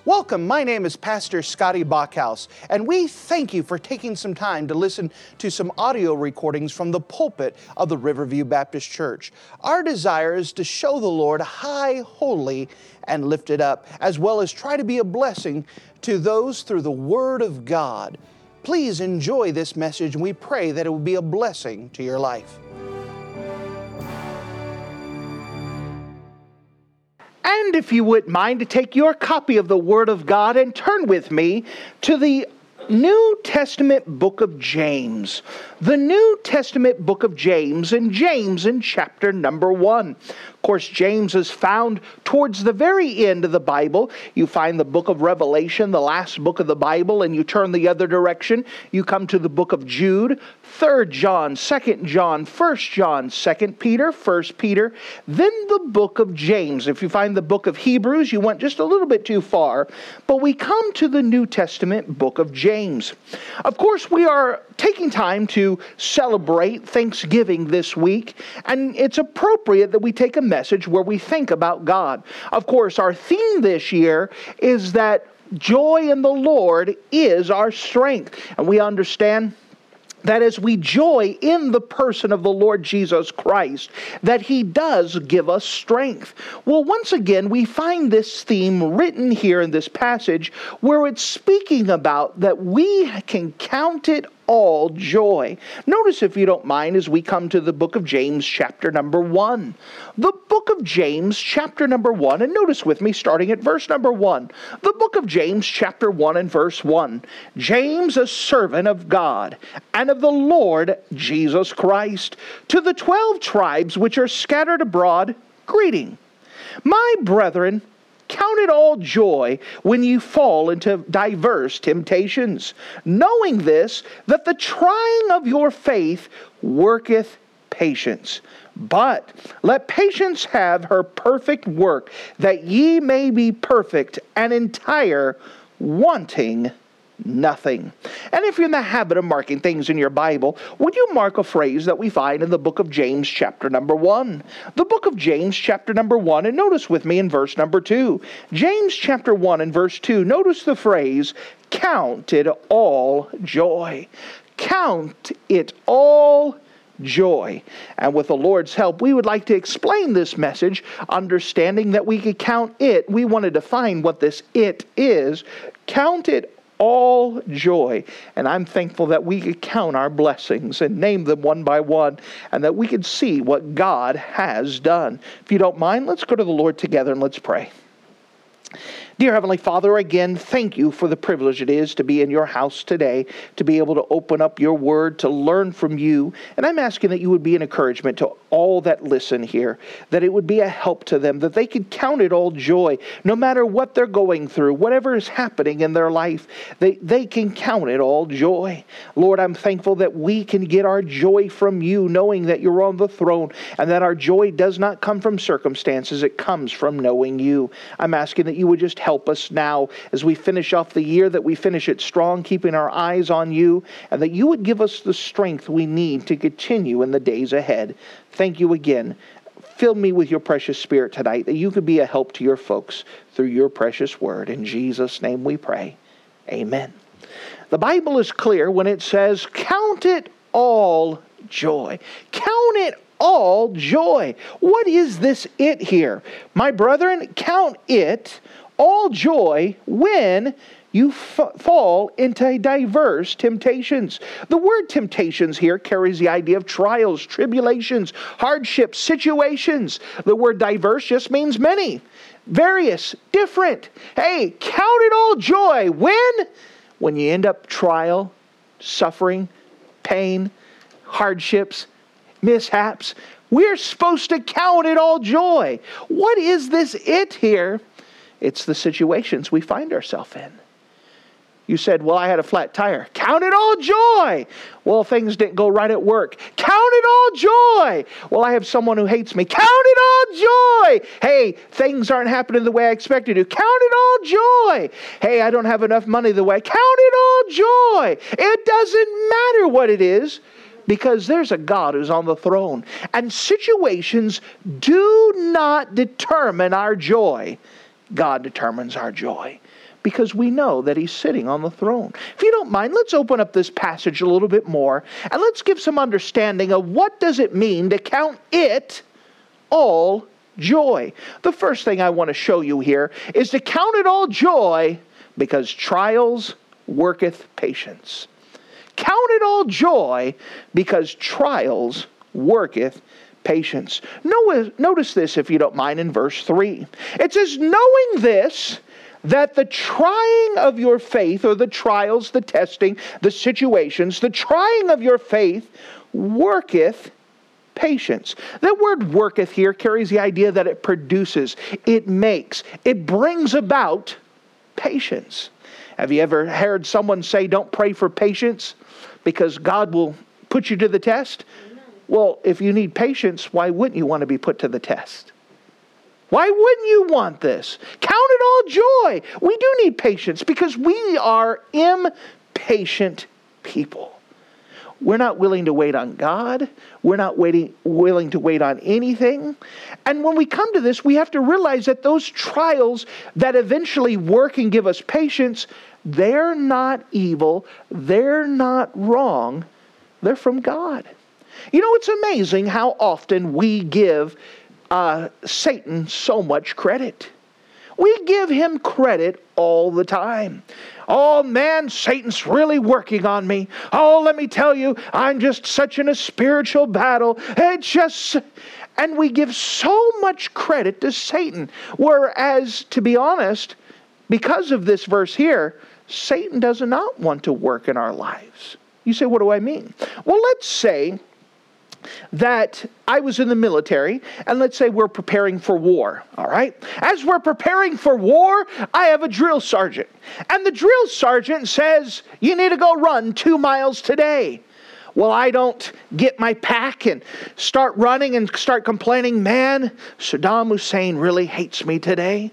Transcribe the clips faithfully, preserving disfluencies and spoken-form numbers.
Welcome, my name is Pastor Scotty Bachhaus, and we thank you for taking some time to listen to some audio recordings from the pulpit of the Riverview Baptist Church. Our desire is to show the Lord high, holy, and lifted up, as well as try to be a blessing to those through the Word of God. Please enjoy this message, and we pray that it will be a blessing to your life. And if you wouldn't mind to take your copy of the Word of God and turn with me to the New Testament book of James. The New Testament book of James, and James in chapter number one. Of course, James is found towards the very end of the Bible. You find the book of Revelation, the last book of the Bible, and you turn the other direction. You come to the book of Jude, Third John, Second John, First John, Second Peter, First Peter, then the book of James. If you find the book of Hebrews, you went just a little bit too far. But we come to the New Testament book of James. Of course, we are taking time to celebrate Thanksgiving this week, and it's appropriate that we take a message where we think about God. Of course, our theme this year is that joy in the Lord is our strength, and we understand that as we joy in the person of the Lord Jesus Christ, that He does give us strength. Well, once again, we find this theme written here in this passage where it's speaking about that we can count it all joy. Notice, if you don't mind, as we come to the book of James, chapter number one. The book of James, chapter number one, and notice with me, starting at verse number one. The book of James, chapter one and verse one. James, a servant of God and of the Lord Jesus Christ, to the twelve tribes which are scattered abroad, greeting. My brethren, count it all joy when you fall into diverse temptations, knowing this, that the trying of your faith worketh patience. But let patience have her perfect work, that ye may be perfect and entire, wanting nothing. And if you're in the habit of marking things in your Bible, would you mark a phrase that we find in the book of James, chapter number one? The book of James, chapter number one, and notice with me in verse number two. James, chapter one and verse two, notice the phrase, count it all joy. Count it all joy. And with the Lord's help, we would like to explain this message, understanding that we could count it. We want to define what this it is. Count it all joy. And I'm thankful that we could count our blessings and name them one by one, and that we could see what God has done. If you don't mind, let's go to the Lord together and let's pray. Dear Heavenly Father, again, thank you for the privilege it is to be in your house today, to be able to open up your word, to learn from you. And I'm asking that you would be an encouragement to all that listen here, that it would be a help to them, that they could count it all joy, no matter what they're going through, whatever is happening in their life, they, they can count it all joy. Lord, I'm thankful that we can get our joy from you, knowing that you're on the throne, and that our joy does not come from circumstances, it comes from knowing you. I'm asking that you would just help us now as we finish off the year, that we finish it strong, keeping our eyes on you, and that you would give us the strength we need to continue in the days ahead. Thank you again. Fill me with your precious Spirit tonight, that you could be a help to your folks through your precious word. In Jesus' name we pray. Amen. The Bible is clear when it says, count it all joy. Count it all joy. What is this it here? My brethren, count it all joy when you f- fall into diverse temptations. The word temptations here carries the idea of trials, tribulations, hardships, situations. The word diverse just means many, various, different. Hey, count it all joy when? When you end up trial, suffering, pain, hardships, mishaps. We're supposed to count it all joy. What is this it here? It's the situations we find ourselves in. You said, well, I had a flat tire. Count it all joy. Well, things didn't go right at work. Count it all joy. Well, I have someone who hates me. Count it all joy. Hey, things aren't happening the way I expected to. Count it all joy. Hey, I don't have enough money the way. Count it all joy. It doesn't matter what it is, because there's a God who's on the throne. And situations do not determine our joy. God determines our joy, because we know that He's sitting on the throne. If you don't mind, let's open up this passage a little bit more, and let's give some understanding of what does it mean to count it all joy. The first thing I want to show you here is to count it all joy, because trials worketh patience. Count it all joy, because trials worketh patience. Notice this, if you don't mind, in verse three. It says, knowing this, that the trying of your faith, or the trials, the testing, the situations, the trying of your faith worketh patience. That word worketh here carries the idea that it produces, it makes, it brings about patience. Have you ever heard someone say, don't pray for patience because God will put you to the test? Well, if you need patience, why wouldn't you want to be put to the test? Why wouldn't you want this? Count it all joy. We do need patience because we are impatient people. We're not willing to wait on God. We're not waiting, willing to wait on anything. And when we come to this, we have to realize that those trials that eventually work and give us patience, they're not evil. They're not wrong. They're from God. You know, it's amazing how often we give uh, Satan so much credit. We give him credit all the time. Oh man, Satan's really working on me. Oh, let me tell you, I'm just such in a spiritual battle. It's just... And we give so much credit to Satan. Whereas, to be honest, because of this verse here, Satan does not want to work in our lives. You say, what do I mean? Well, let's say that I was in the military, and let's say we're preparing for war, all right? As we're preparing for war, I have a drill sergeant. And the drill sergeant says, you need to go run two miles today. Well, I don't get my pack and start running and start complaining, man, Saddam Hussein really hates me today.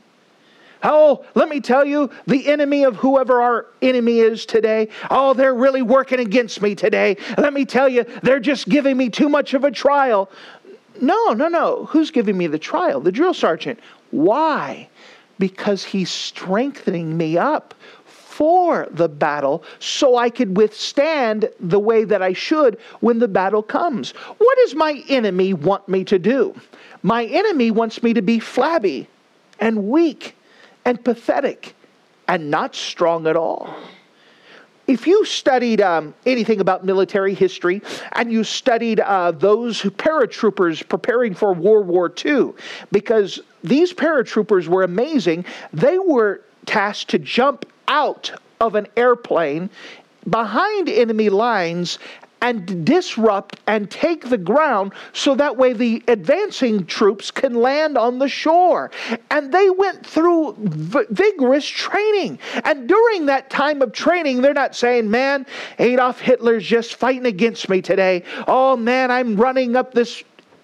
Oh, let me tell you, the enemy of whoever our enemy is today, oh, they're really working against me today. Let me tell you, they're just giving me too much of a trial. No, no, no. Who's giving me the trial? The drill sergeant. Why? Because he's strengthening me up for the battle so I could withstand the way that I should when the battle comes. What does my enemy want me to do? My enemy wants me to be flabby and weak and pathetic and not strong at all. If you studied um, anything about military history, and you studied uh, those who, paratroopers preparing for World War Two, because these paratroopers were amazing, they were tasked to jump out of an airplane behind enemy lines and disrupt and take the ground so that way the advancing troops can land on the shore. And they went through v- vigorous training. And during that time of training, they're not saying, man, Adolf Hitler's just fighting against me today. Oh man, I'm running up this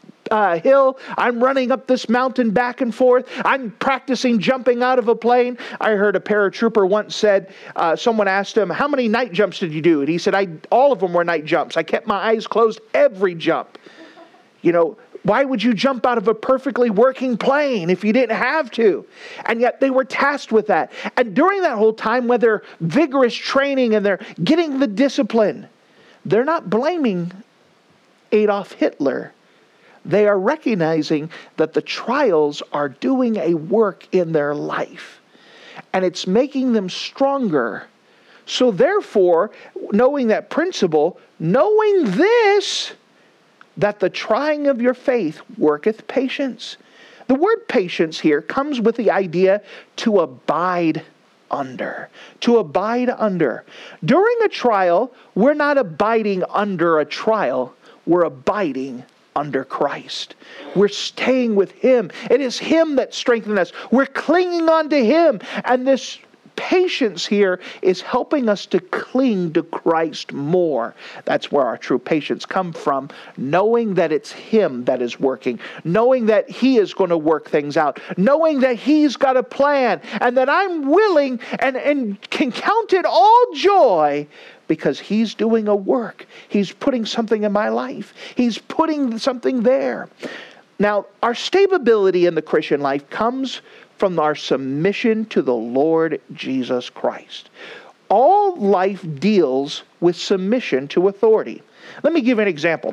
Uh, hill. I'm running up this mountain back and forth. I'm practicing jumping out of a plane. I heard a paratrooper once said, uh, someone asked him, how many night jumps did you do? And he said, I, all of them were night jumps. I kept my eyes closed every jump. You know, why would you jump out of a perfectly working plane if you didn't have to? And yet they were tasked with that. And during that whole time, when they're vigorous training and they're getting the discipline, they're not blaming Adolf Hitler. They are recognizing that the trials are doing a work in their life. And it's making them stronger. So therefore, knowing that principle, knowing this, that the trying of your faith worketh patience. The word patience here comes with the idea to abide under. To abide under. During a trial, we're not abiding under a trial. We're abiding under Christ. We're staying with Him. It is Him that strengthens us. We're clinging on to Him. And this patience here is helping us to cling to Christ more. That's where our true patience comes from. Knowing that it's Him that is working. Knowing that He is going to work things out. Knowing that He's got a plan. And that I'm willing and, and can count it all joy because He's doing a work. He's putting something in my life. He's putting something there. Now, our stability in the Christian life comes from our submission to the Lord Jesus Christ. All life deals with submission to authority. Let me give you an example.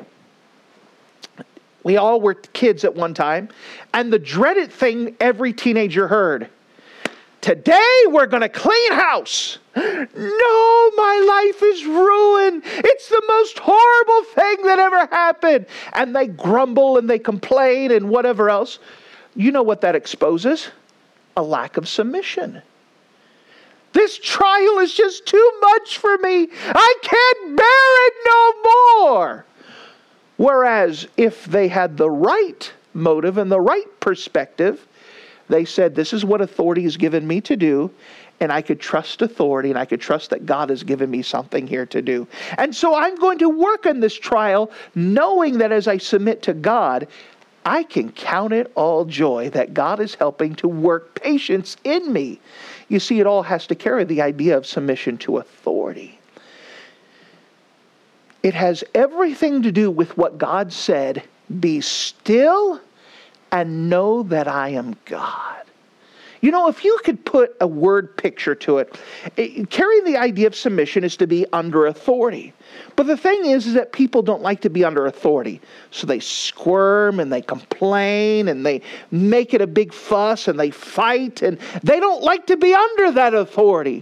We all were kids at one time, and the dreaded thing every teenager heard: today we're going to clean house. No, my life is ruined. It's the most horrible thing that ever happened. And they grumble and they complain and whatever else. You know what that exposes? A lack of submission. This trial is just too much for me. I can't bear it no more. Whereas if they had the right motive and the right perspective, they said, this is what authority has given me to do, and I could trust authority, and I could trust that God has given me something here to do. And so I'm going to work on this trial, knowing that as I submit to God, I can count it all joy that God is helping to work patience in me. You see, it all has to carry the idea of submission to authority. It has everything to do with what God said, be still and know that I am God. You know, if you could put a word picture to it, it carrying the idea of submission is to be under authority. But the thing is, is that people don't like to be under authority. So they squirm and they complain and they make it a big fuss and they fight, and they don't like to be under that authority.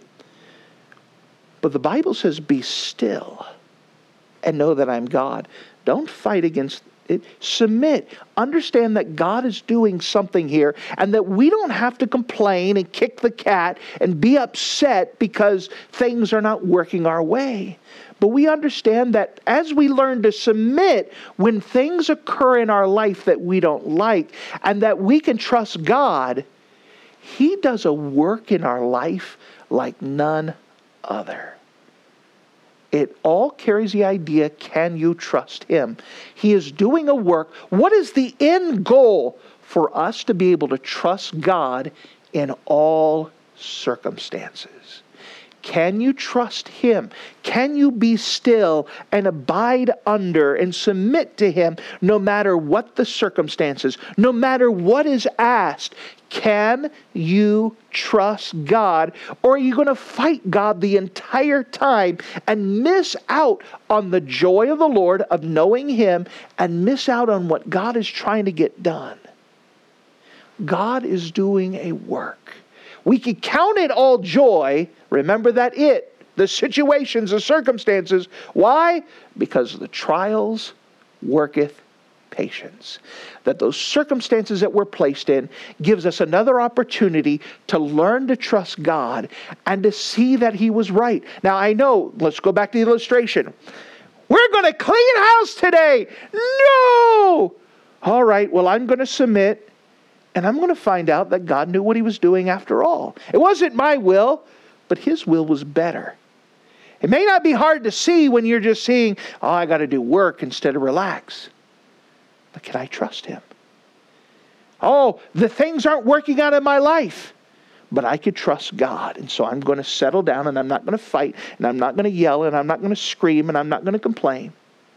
But the Bible says, be still and know that I'm God. Don't fight against it. Submit. Understand that God is doing something here, and that we don't have to complain and kick the cat and be upset because things are not working our way. But we understand that as we learn to submit when things occur in our life that we don't like, and that we can trust God, He does a work in our life like none other. It all carries the idea, can you trust Him? He is doing a work. What is the end goal? For us to be able to trust God in all circumstances. Can you trust Him? Can you be still and abide under and submit to Him no matter what the circumstances, no matter what is asked? Can you trust God? Or are you going to fight God the entire time and miss out on the joy of the Lord, of knowing Him, and miss out on what God is trying to get done? God is doing a work. We could count it all joy. Remember that it, the situations, the circumstances. Why? Because the trials worketh patience. That those circumstances that we're placed in gives us another opportunity to learn to trust God and to see that He was right. Now I know, let's go back to the illustration. We're going to clean house today. No! All right, well, I'm going to submit. And I'm going to find out that God knew what He was doing after all. It wasn't my will, but His will was better. It may not be hard to see when you're just seeing, oh, I got to do work instead of relax. But can I trust Him? Oh, the things aren't working out in my life, but I could trust God. And so I'm going to settle down, and I'm not going to fight, and I'm not going to yell, and I'm not going to scream, and I'm not going to complain.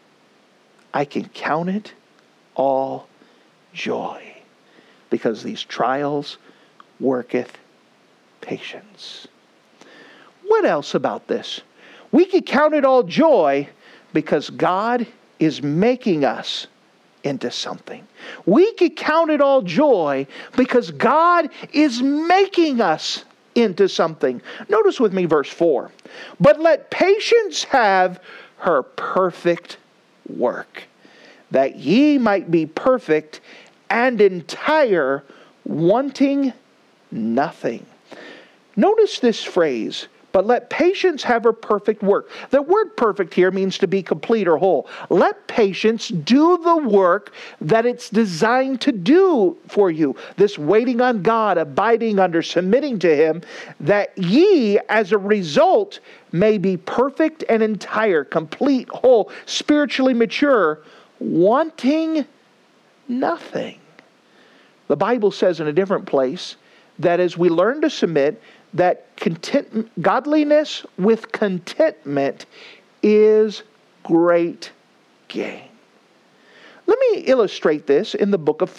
I can count it all joy. Because these trials worketh patience. What else about this? We could count it all joy because God is making us into something. We could count it all joy because God is making us into something. Notice with me verse four. But let patience have her perfect work, that ye might be perfect and entire, wanting nothing. Notice this phrase, but let patience have her perfect work. The word perfect here means to be complete or whole. Let patience do the work that it's designed to do for you. This waiting on God, abiding under, submitting to Him, that ye, as a result, may be perfect and entire, complete, whole, spiritually mature, wanting nothing. The Bible says in a different place that as we learn to submit, that content, godliness with contentment is great gain. Let me illustrate this in the book of First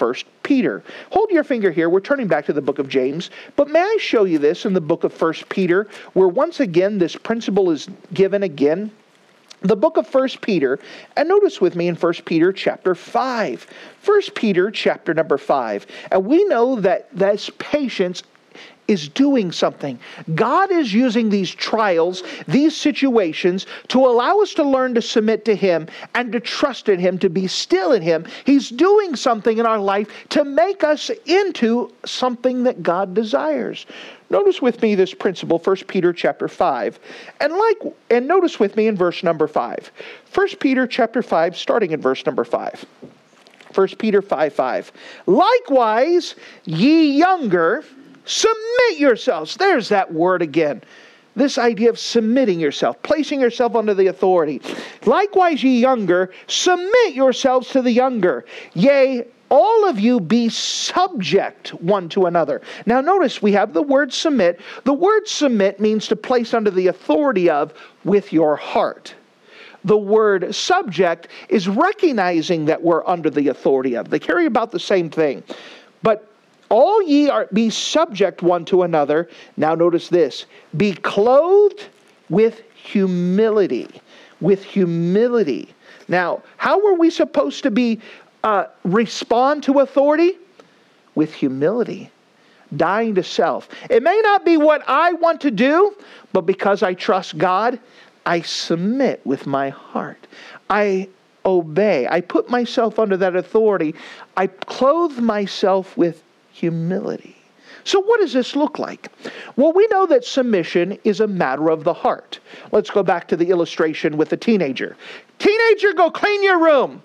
Peter. Hold your finger here. We're turning back to the book of James. But may I show you this in the book of First Peter, where once again this principle is given again? The book of First Peter, and notice with me in First Peter chapter five. First Peter chapter number five. And we know that this patience is doing something. God is using these trials, these situations, to allow us to learn to submit to Him and to trust in Him, to be still in Him. He's doing something in our life to make us into something that God desires. Notice with me this principle, First Peter chapter five. And like and notice with me in verse number five. First Peter chapter five, starting in verse number five. First Peter five five. Likewise, ye younger, submit yourselves. There's that word again. This idea of submitting yourself, placing yourself under the authority. Likewise, ye younger, submit yourselves to the younger. Yea, all of you be subject one to another. Now notice we have the word submit. The word submit means to place under the authority of with your heart. The word subject is recognizing that we're under the authority of. They carry about the same thing. But all ye are be subject one to another. Now notice this. Be clothed with humility. With humility. Now, how are we supposed to be uh, respond to authority? With humility. Dying to self. It may not be what I want to do, but because I trust God, I submit with my heart. I obey. I put myself under that authority. I clothe myself with humility. So what does this look like? Well, we know that submission is a matter of the heart. Let's go back to the illustration with the teenager. Teenager, go clean your room.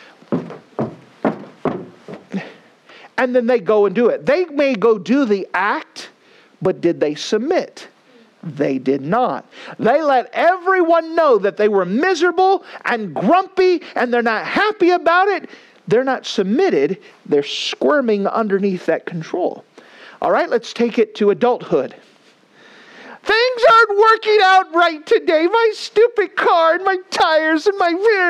And then they go and do it. They may go do the act, but did they submit? They did not. They let everyone know that they were miserable and grumpy and they're not happy about it. They're not submitted. They're squirming underneath that control. All right, let's take it to adulthood. Things aren't working out right today. My stupid car and my tires and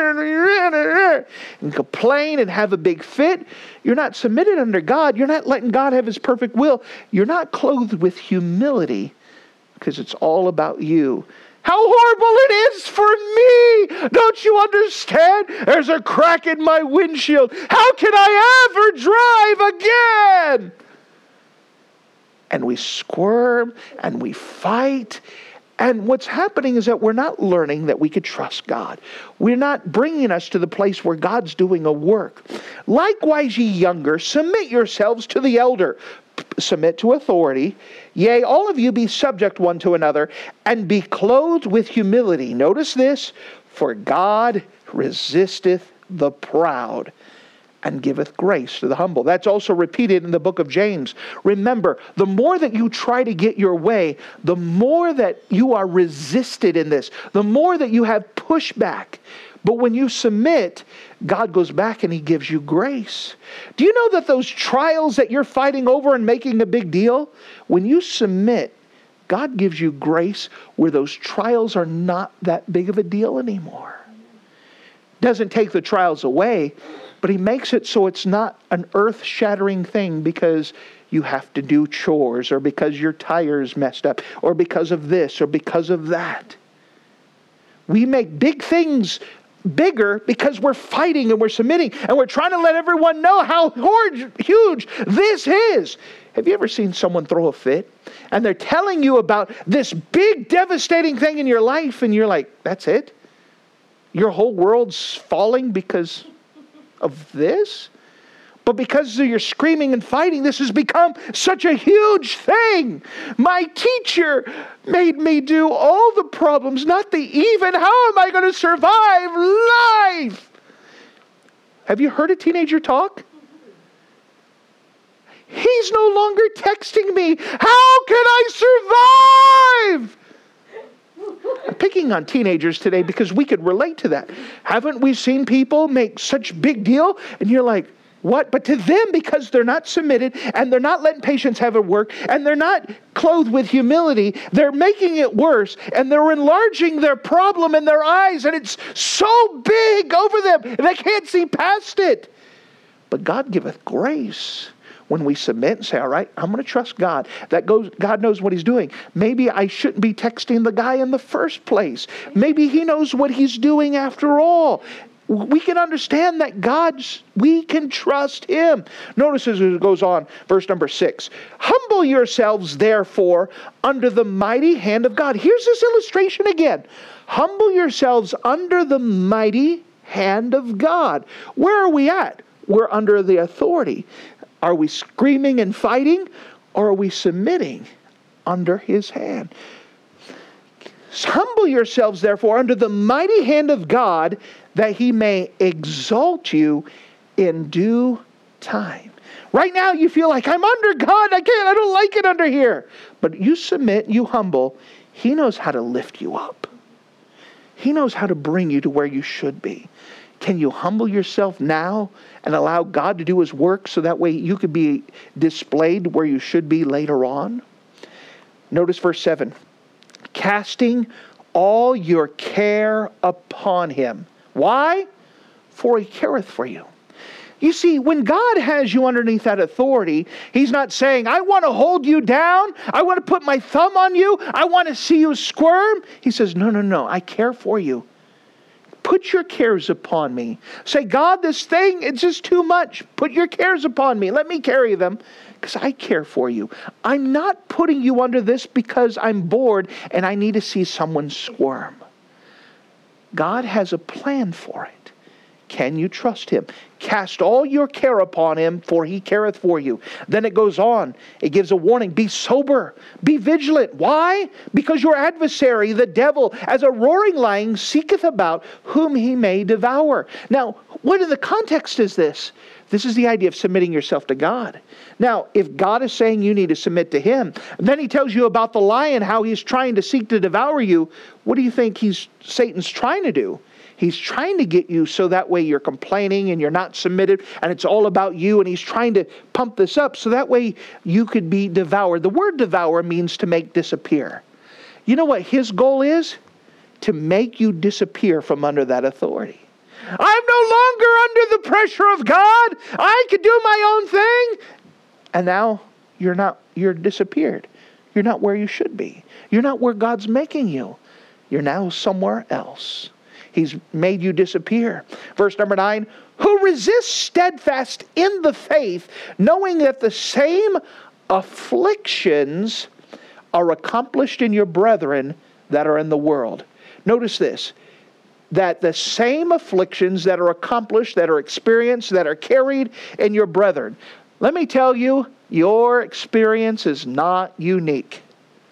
my... and complain and have a big fit. You're not submitted under God. You're not letting God have His perfect will. You're not clothed with humility because it's all about you. How horrible it is for me! Don't you understand? There's a crack in my windshield. How can I ever drive again? And we squirm and we fight. And what's happening is that we're not learning that we could trust God. We're not bringing us to the place where God's doing a work. Likewise, ye younger, submit yourselves to the elder. Submit to authority. Yea, all of you be subject one to another, and be clothed with humility. Notice this, for God resisteth the proud, and giveth grace to the humble. That's also repeated in the book of James. Remember, the more that you try to get your way, the more that you are resisted in this, the more that you have pushback. But when you submit, God goes back and He gives you grace. Do you know that those trials that you're fighting over and making a big deal, when you submit, God gives you grace where those trials are not that big of a deal anymore. Doesn't take the trials away, but He makes it so it's not an earth-shattering thing because you have to do chores or because your tire's messed up or because of this or because of that. We make big things bigger because we're fighting and we're submitting and we're trying to let everyone know how huge this is. Have you ever seen someone throw a fit and they're telling you about this big devastating thing in your life and you're like, that's it? Your whole world's falling because of this? But because of your screaming and fighting, this has become such a huge thing. My teacher made me do all the problems, not the even. How am I going to survive life? Have you heard a teenager talk? He's no longer texting me. How can I survive? I'm picking on teenagers today because we could relate to that. Haven't we seen people make such big deal? And you're like, what? But to them, because they're not submitted and they're not letting patience have a work and they're not clothed with humility, they're making it worse and they're enlarging their problem in their eyes and it's so big over them and they can't see past it. But God giveth grace when we submit and say, all right, I'm going to trust God. That goes, God knows what he's doing. Maybe I shouldn't be texting the guy in the first place. Maybe he knows what he's doing after all. We can understand that God's, we can trust him. Notice as it goes on, verse number six. Humble yourselves, therefore, under the mighty hand of God. Here's this illustration again. Humble yourselves under the mighty hand of God. Where are we at? We're under the authority. Are we screaming and fighting, or are we submitting under his hand? Humble yourselves, therefore, under the mighty hand of God, that he may exalt you in due time. Right now you feel like, I'm under God, I can't, I don't like it under here. But you submit, you humble, he knows how to lift you up. He knows how to bring you to where you should be. Can you humble yourself now and allow God to do his work so that way you could be displayed where you should be later on? Notice verse seven. Casting all your care upon him. Why? For he careth for you. You see, when God has you underneath that authority, he's not saying, I want to hold you down. I want to put my thumb on you. I want to see you squirm. He says, no, no, no. I care for you. Put your cares upon me. Say, God, this thing, it's just too much. Put your cares upon me. Let me carry them because I care for you. I'm not putting you under this because I'm bored and I need to see someone squirm. God has a plan for it. Can you trust him? Cast all your care upon him, for he careth for you. Then it goes on. It gives a warning. Be sober. Be vigilant. Why? Because your adversary, the devil, as a roaring lion, seeketh about whom he may devour. Now, what in the context is this? This is the idea of submitting yourself to God. Now, if God is saying you need to submit to him, then he tells you about the lion, how he's trying to seek to devour you. What do you think he's Satan's trying to do? He's trying to get you so that way you're complaining and you're not submitted and it's all about you, and he's trying to pump this up so that way you could be devoured. The word devour means to make disappear. You know what his goal is? To make you disappear from under that authority. I'm no longer under the pressure of God. I can do my own thing. And now you're not, you're disappeared. You're not where you should be. You're not where God's making you. You're now somewhere else. He's made you disappear. Verse number nine, who resist steadfast in the faith, knowing that the same afflictions are accomplished in your brethren that are in the world. Notice this, that the same afflictions that are accomplished, that are experienced, that are carried in your brethren. Let me tell you, your experience is not unique.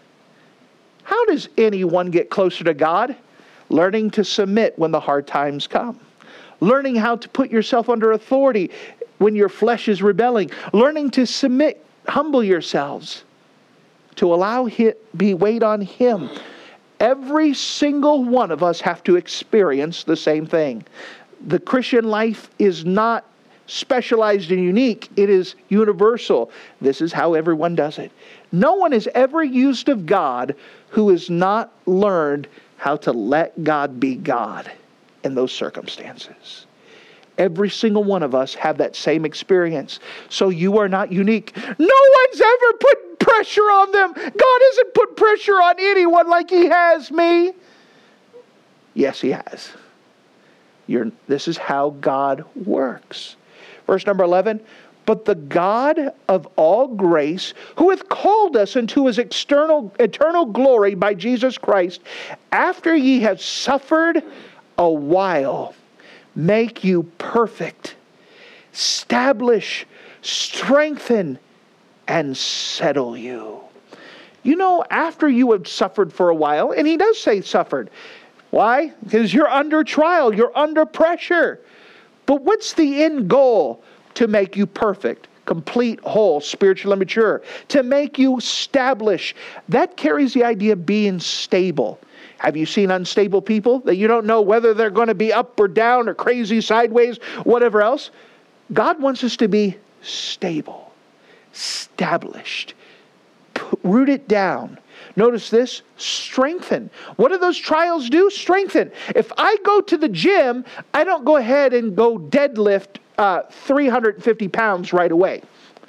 How does anyone get closer to God? Learning to submit when the hard times come. Learning how to put yourself under authority when your flesh is rebelling. Learning to submit, humble yourselves, to allow it be wait on him. Every single one of us have to experience the same thing. The Christian life is not specialized and unique. It is universal. This is how everyone does it. No one is ever used of God who has not learned how to let God be God in those circumstances. Every single one of us have that same experience. So you are not unique. No one's ever put pressure on them. God hasn't put pressure on anyone like he has me. Yes, he has. You're, this is how God works. Verse number eleven, but the God of all grace, who hath called us into his external, eternal glory by Jesus Christ, after ye have suffered a while, make you perfect, establish, strengthen, and settle you. You know, after you have suffered for a while, and he does say suffered. Why? Because you're under trial, you're under pressure. But what's the end goal? To make you perfect, complete, whole, spiritually mature. To make you establish. That carries the idea of being stable. Have you seen unstable people that you don't know whether they're going to be up or down or crazy sideways, whatever else? God wants us to be stable, established, root it down. Notice this, strengthen. What do those trials do? Strengthen. If I go to the gym, I don't go ahead and go deadlift uh, three hundred fifty pounds right away.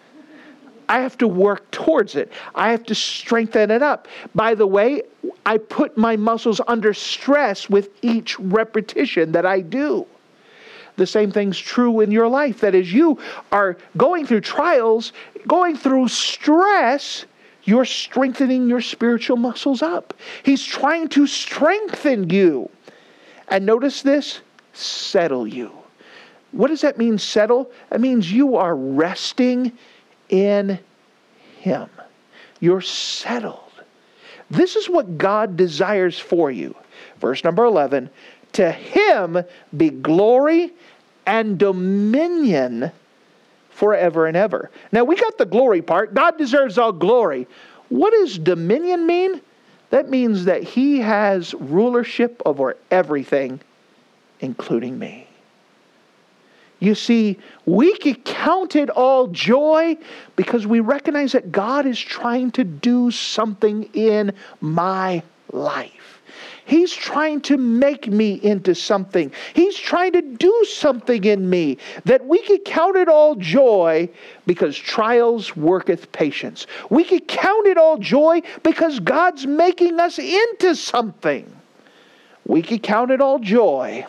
I have to work towards it. I have to strengthen it up. By the way, I put my muscles under stress with each repetition that I do. The same thing's true in your life. That as you are going through trials, going through stress, you're strengthening your spiritual muscles up. He's trying to strengthen you. And notice this, settle you. What does that mean, settle? That means you are resting in Him. You're settled. This is what God desires for you. Verse number eleven, to Him be glory and dominion forever and ever. Now we got the glory part. God deserves all glory. What does dominion mean? That means that He has rulership over everything, including me. You see, we can count it all joy because we recognize that God is trying to do something in my life. He's trying to make me into something. He's trying to do something in me that we can count it all joy because trials worketh patience. We can count it all joy because God's making us into something. We can count it all joy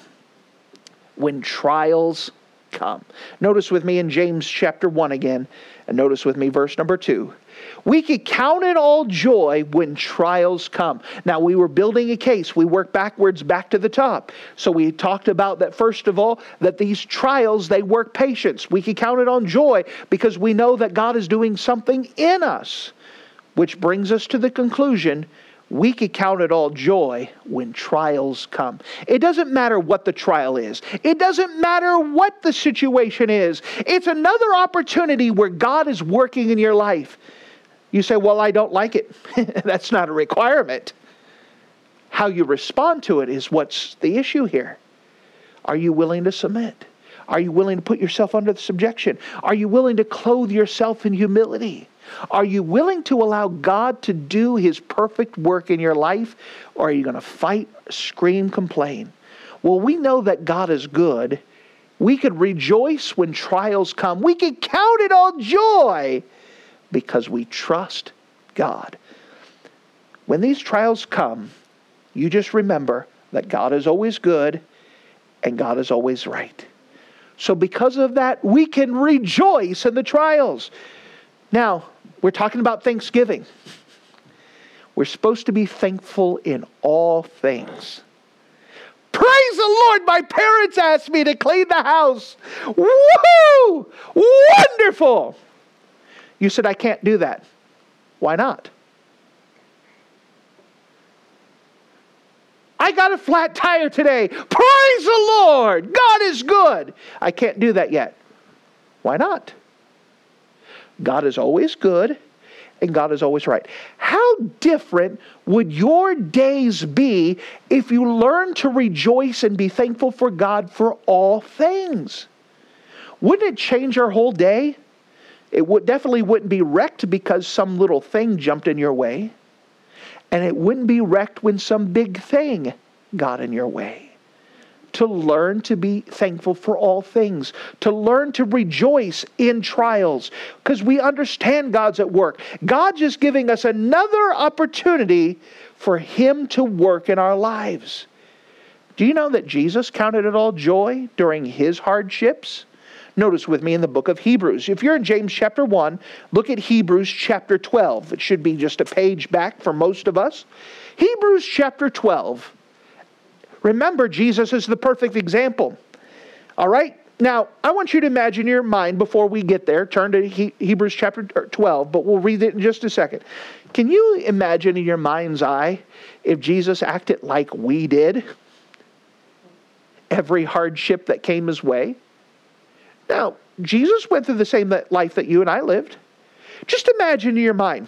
when trials come. Notice with me in James chapter one again, and notice with me verse number two. We can count it all joy when trials come. Now we were building a case. We worked backwards back to the top. So we talked about that first of all, that these trials, they work patience. We can count it on joy because we know that God is doing something in us, which brings us to the conclusion, we can count it all joy when trials come. It doesn't matter what the trial is. It doesn't matter what the situation is. It's another opportunity where God is working in your life. You say, well, I don't like it. That's not a requirement. How you respond to it is what's the issue here. Are you willing to submit? Are you willing to put yourself under the subjection? Are you willing to clothe yourself in humility? Are you willing to allow God to do His perfect work in your life? Or are you going to fight, scream, complain? Well, we know that God is good. We could rejoice when trials come. We can count it all joy because we trust God. When these trials come, you just remember that God is always good and God is always right. So because of that, we can rejoice in the trials. Now, we're talking about Thanksgiving. We're supposed to be thankful in all things. Praise the Lord, my parents asked me to clean the house. Woohoo! Wonderful! You said, I can't do that. Why not? I got a flat tire today. Praise the Lord! God is good. I can't do that yet. Why not? God is always good and God is always right. How different would your days be if you learned to rejoice and be thankful for God for all things? Wouldn't it change our whole day? It would definitely wouldn't be wrecked because some little thing jumped in your way. And it wouldn't be wrecked when some big thing got in your way. To learn to be thankful for all things. To learn to rejoice in trials. Because we understand God's at work. God's just giving us another opportunity for Him to work in our lives. Do you know that Jesus counted it all joy during His hardships? Notice with me in the book of Hebrews. If you're in James chapter one, look at Hebrews chapter twelve. It should be just a page back for most of us. Hebrews chapter twelve. Remember, Jesus is the perfect example. All right? Now, I want you to imagine in your mind before we get there. Turn to he- Hebrews chapter twelve, but we'll read it in just a second. Can you imagine in your mind's eye if Jesus acted like we did? Every hardship that came His way. Now, Jesus went through the same life that you and I lived. Just imagine in your mind.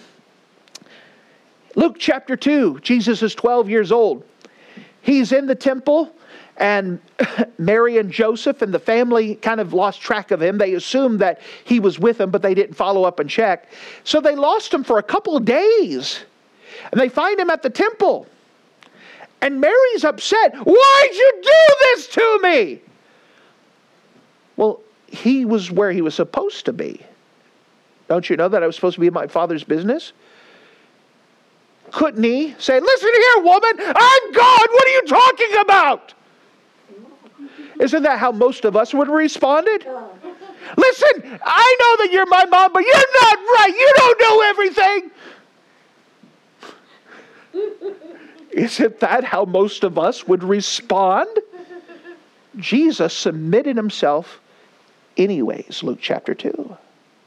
Luke chapter two, Jesus is twelve years old. He's in the temple, And Mary and Joseph and the family kind of lost track of him. They assumed that he was with them, but they didn't follow up and check. So they lost him for a couple of days. And they find him at the temple. And Mary's upset. Why'd you do this to me? Well, he was where he was supposed to be. Don't you know that I was supposed to be in my Father's business? Couldn't he say, listen here, woman, I'm God. What are you talking about? Isn't that how most of us would have responded? Listen, I know that you're my mom, but you're not right. You don't know everything. Isn't that how most of us would respond? Jesus submitted himself anyways, Luke chapter two.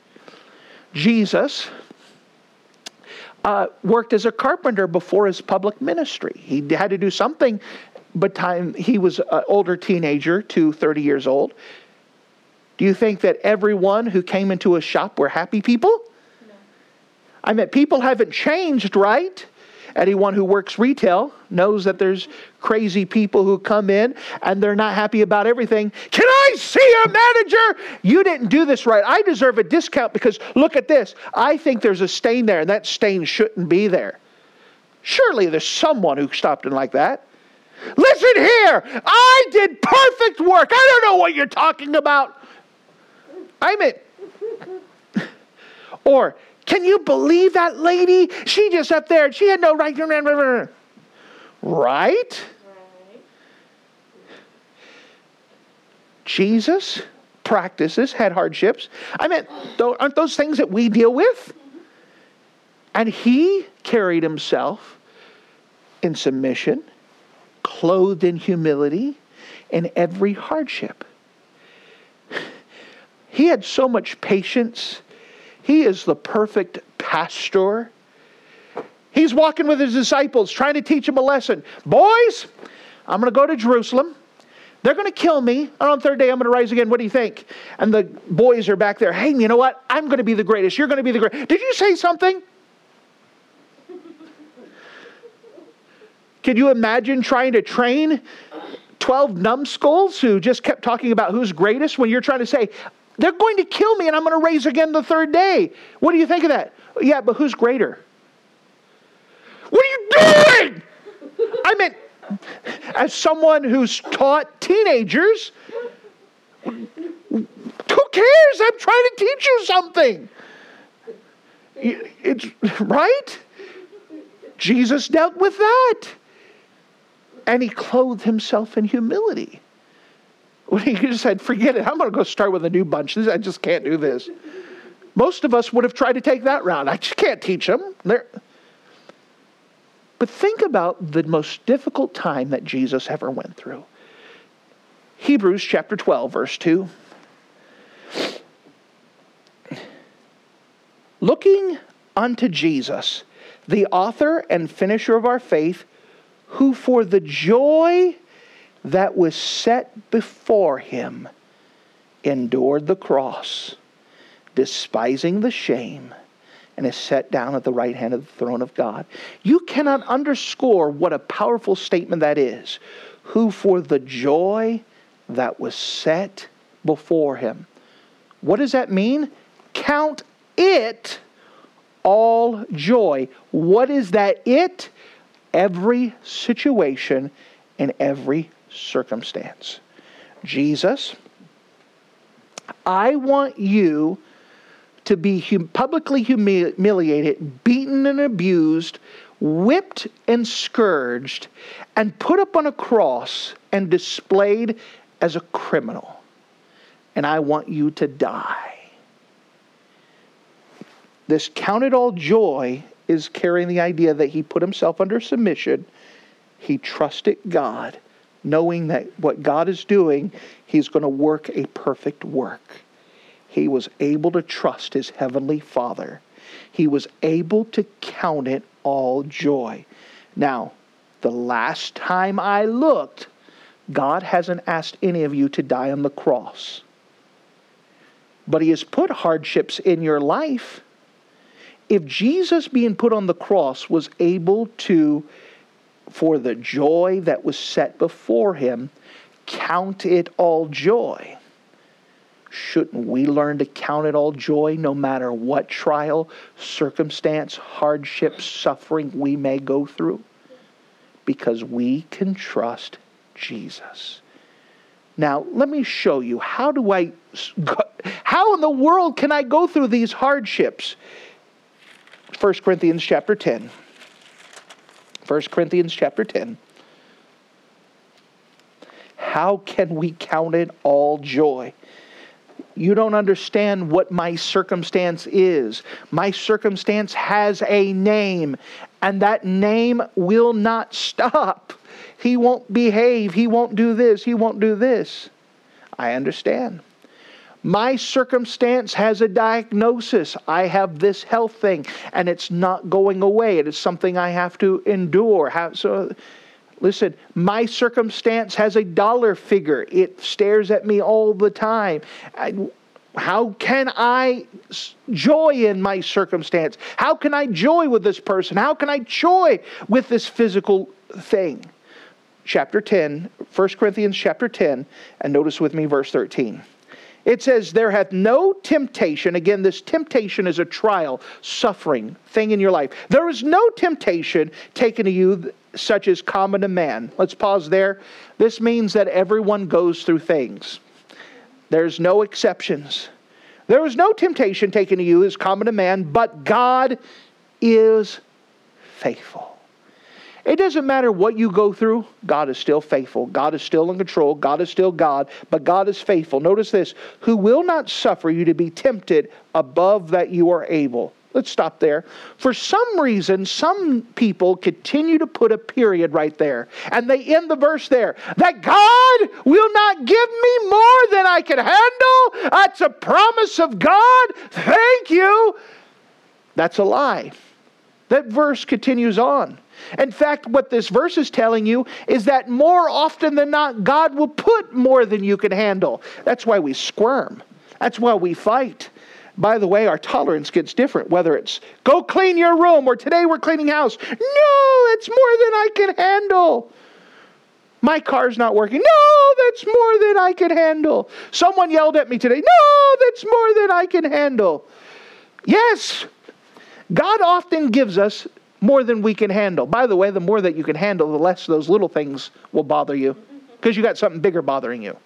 Jesus uh, worked as a carpenter before his public ministry. He had to do something by the time he was an older teenager to thirty years old. Do you think that everyone who came into a shop were happy people? No. I mean, people haven't changed, right? Anyone who works retail knows that there's crazy people who come in and they're not happy about everything. Can I see a manager? You didn't do this right. I deserve a discount because look at this. I think there's a stain there and that stain shouldn't be there. Surely there's someone who stopped in like that. Listen here. I did perfect work. I don't know what you're talking about. I mean, or can you believe that lady? She just up there. She had no right. Right? Right. Jesus practices, had hardships. I mean, aren't those things that we deal with? And he carried himself in submission, clothed in humility, in every hardship. He had so much patience. He is the perfect pastor. He's walking with his disciples, trying to teach them a lesson. Boys, I'm going to go to Jerusalem. They're going to kill me. And on the third day, I'm going to rise again. What do you think? And the boys are back there. Hey, you know what? I'm going to be the greatest. You're going to be the greatest. Did you say something? Could you imagine trying to train twelve numbskulls who just kept talking about who's greatest when you're trying to say, they're going to kill me and I'm going to rise again the third day. What do you think of that? Yeah, but who's greater? What are you doing? I mean, as someone who's taught teenagers, who cares? I'm trying to teach you something. It's right? Jesus dealt with that. And he clothed himself in humility. When he just said, forget it, I'm going to go start with a new bunch. I just can't do this. Most of us would have tried to take that route. I just can't teach them. They're... But think about the most difficult time that Jesus ever went through. Hebrews chapter twelve, verse two. Looking unto Jesus, the author and finisher of our faith, who for the joy that was set before him endured the cross, despising the shame, and is set down at the right hand of the throne of God. You cannot underscore what a powerful statement that is. Who for the joy that was set before him. What does that mean? Count it all joy. What is that it? Every situation and every circumstance. Jesus, I want you to be hum- publicly humiliated, beaten and abused, whipped and scourged, and put up on a cross and displayed as a criminal. And I want you to die. This count it all joy is carrying the idea that he put himself under submission. He trusted God, knowing that what God is doing, he's going to work a perfect work. He was able to trust his heavenly Father. He was able to count it all joy. Now, the last time I looked, God hasn't asked any of you to die on the cross. But he has put hardships in your life. If Jesus being put on the cross was able to for the joy that was set before him, count it all joy. Shouldn't we learn to count it all joy no matter what trial, circumstance, hardship, suffering we may go through? Because we can trust Jesus. Now, let me show you, how do I, how in the world can I go through these hardships? First Corinthians chapter ten. First Corinthians chapter ten. How can we count it all joy? You don't understand what my circumstance is. My circumstance has a name, and that name will not stop. He won't behave. He won't do this. He won't do this. I understand. My circumstance has a diagnosis. I have this health thing, and it's not going away. It is something I have to endure. Have, so, listen, my circumstance has a dollar figure. It stares at me all the time. I, how can I joy in my circumstance? How can I joy with this person? How can I joy with this physical thing? Chapter ten, First Corinthians chapter ten, and notice with me verse thirteen. It says, there hath no temptation. Again, this temptation is a trial, suffering thing in your life. There is no temptation taken to you such as common to man. Let's pause there. This means that everyone goes through things. There's no exceptions. There is no temptation taken to you as common to man, but God is faithful. It doesn't matter what you go through, God is still faithful. God is still in control. God is still God, but God is faithful. Notice this, who will not suffer you to be tempted above that you are able. Let's stop there. For some reason, some people continue to put a period right there. And they end the verse there. That God will not give me more than I can handle. That's a promise of God. Thank you. That's a lie. That verse continues on. In fact, what this verse is telling you is that more often than not, God will put more than you can handle. That's why we squirm. That's why we fight. By the way, our tolerance gets different, whether it's go clean your room or today we're cleaning house. No, that's more than I can handle. My car's not working. No, that's more than I can handle. Someone yelled at me today. No, that's more than I can handle. Yes, God often gives us more than we can handle. By the way, the more that you can handle, the less those little things will bother you, because you got something bigger bothering you.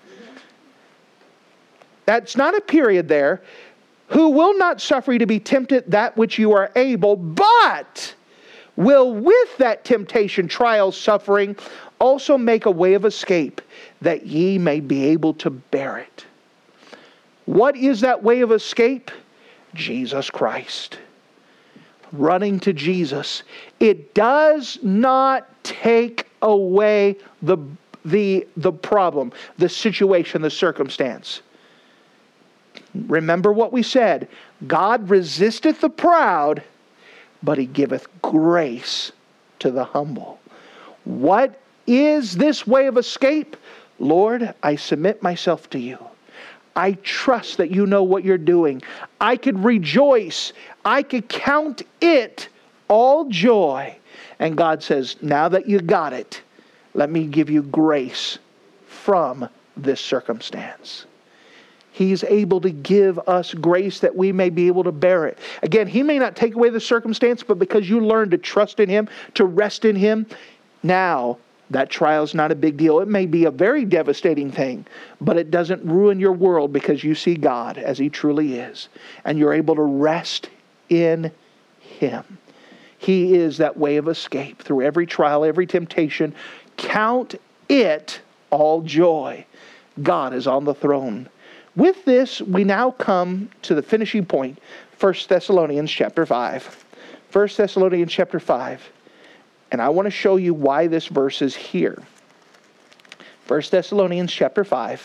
That's not a period there. Who will not suffer you to be tempted that which you are able, but will with that temptation, trial, suffering, also make a way of escape, that ye may be able to bear it. What is that way of escape? Jesus Christ. Running to Jesus. It does not take away the, the, the problem, the situation, the circumstance. Remember what we said. God resisteth the proud, but He giveth grace to the humble. What is this way of escape? Lord, I submit myself to you. I trust that you know what you're doing. I could rejoice. I could count it all joy. And God says, now that you got it, let me give you grace from this circumstance. He's able to give us grace that we may be able to bear it. Again, He may not take away the circumstance, but because you learn to trust in Him, to rest in Him, now that trial is not a big deal. It may be a very devastating thing, but it doesn't ruin your world because you see God as He truly is. And you're able to rest in Him. He is that way of escape through every trial, every temptation. Count it all joy. God is on the throne. With this, we now come to the finishing point. First Thessalonians chapter five. First Thessalonians chapter five. And I want to show you why this verse is here. First Thessalonians chapter five.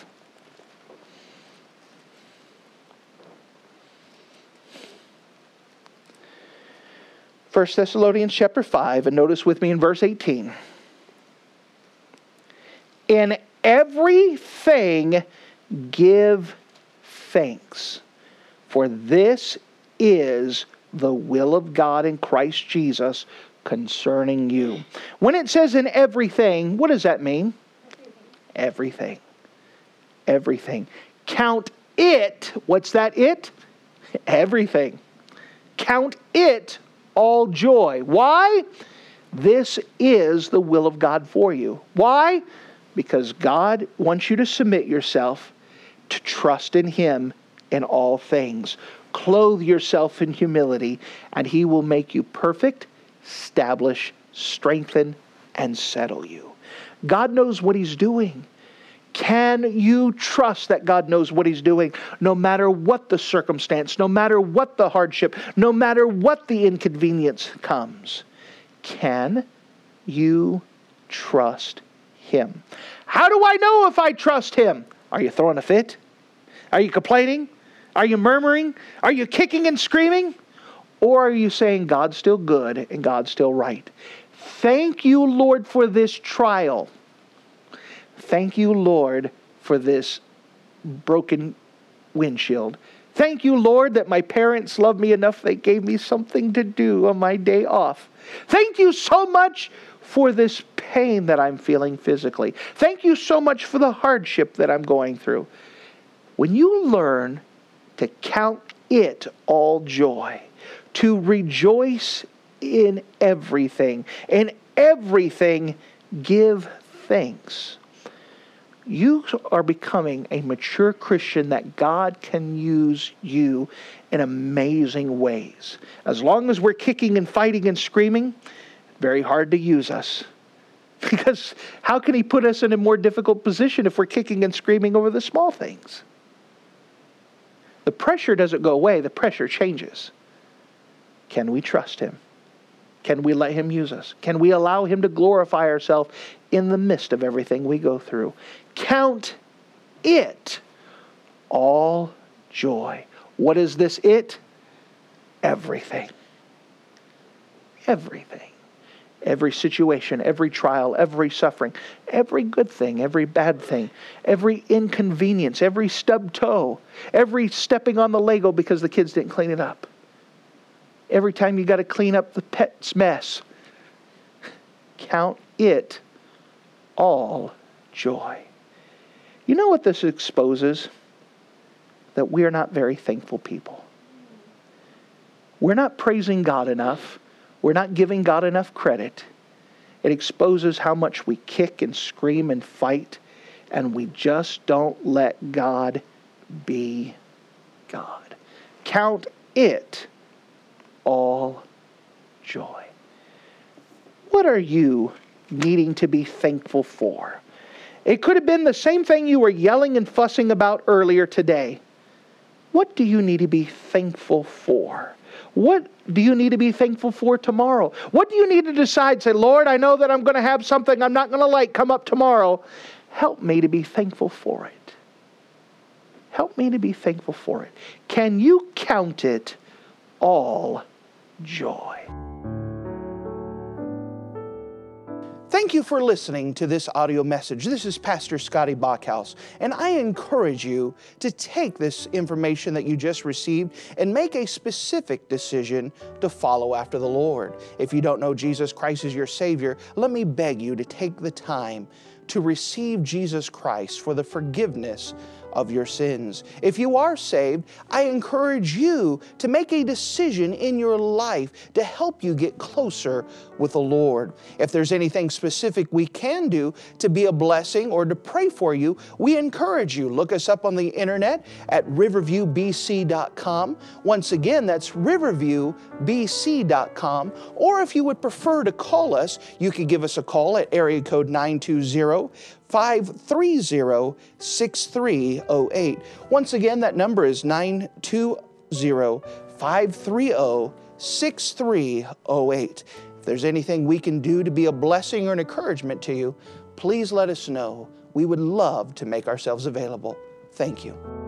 First Thessalonians chapter five, and notice with me in verse eighteen. In everything give thanks, for this is the will of God in Christ Jesus concerning you. When it says in everything, what does that mean? Everything. Everything. Count it. What's that it? Everything. Count it all joy. Why? This is the will of God for you. Why? Because God wants you to submit yourself, to trust in Him in all things. Clothe yourself in humility, and He will make you perfect, establish, strengthen, and settle you. God knows what He's doing. Can you trust that God knows what He's doing no matter what the circumstance, no matter what the hardship, no matter what the inconvenience comes? Can you trust Him? How do I know if I trust Him? Are you throwing a fit? Are you complaining? Are you murmuring? Are you kicking and screaming? Or are you saying God's still good and God's still right? Thank you, Lord, for this trial. Thank you, Lord, for this broken windshield. Thank you, Lord, that my parents love me enough they gave me something to do on my day off. Thank you so much for this pain that I'm feeling physically. Thank you so much for the hardship that I'm going through. When you learn to count it all joy, to rejoice in everything, in everything give thanks, you are becoming a mature Christian that God can use you in amazing ways. As long as we're kicking and fighting and screaming, very hard to use us. Because how can He put us in a more difficult position if we're kicking and screaming over the small things? The pressure doesn't go away, the pressure changes. Can we trust Him? Can we let Him use us? Can we allow Him to glorify ourselves in the midst of everything we go through? Count it all joy. What is this it? Everything. Everything. Every situation, every trial, every suffering, every good thing, every bad thing, every inconvenience, every stubbed toe, every stepping on the Lego because the kids didn't clean it up. Every time you got to clean up the pet's mess. Count it all joy. You know what this exposes? That we are not very thankful people. We're not praising God enough. We're not giving God enough credit. It exposes how much we kick and scream and fight, and we just don't let God be God. Count it all joy. What are you needing to be thankful for? It could have been the same thing you were yelling and fussing about earlier today. What do you need to be thankful for? What do you need to be thankful for tomorrow? What do you need to decide? Say, Lord, I know that I'm going to have something I'm not going to like come up tomorrow. Help me to be thankful for it. Help me to be thankful for it. Can you count it all joy? Thank you for listening to this audio message. This is Pastor Scotty Bachhaus, and I encourage you to take this information that you just received and make a specific decision to follow after the Lord. If you don't know Jesus Christ as your Savior, let me beg you to take the time to receive Jesus Christ for the forgiveness of your sins. If you are saved, I encourage you to make a decision in your life to help you get closer with the Lord. If there's anything specific we can do to be a blessing or to pray for you, we encourage you. Look us up on the internet at riverview b c dot com. Once again, that's riverview b c dot com. Or if you would prefer to call us, you could give us a call at area code nine two zero, five three zero, six three zero eight. Once again, that number is nine two zero, five three zero, six three zero eight. If there's anything we can do to be a blessing or an encouragement to you, please let us know. We would love to make ourselves available. Thank you.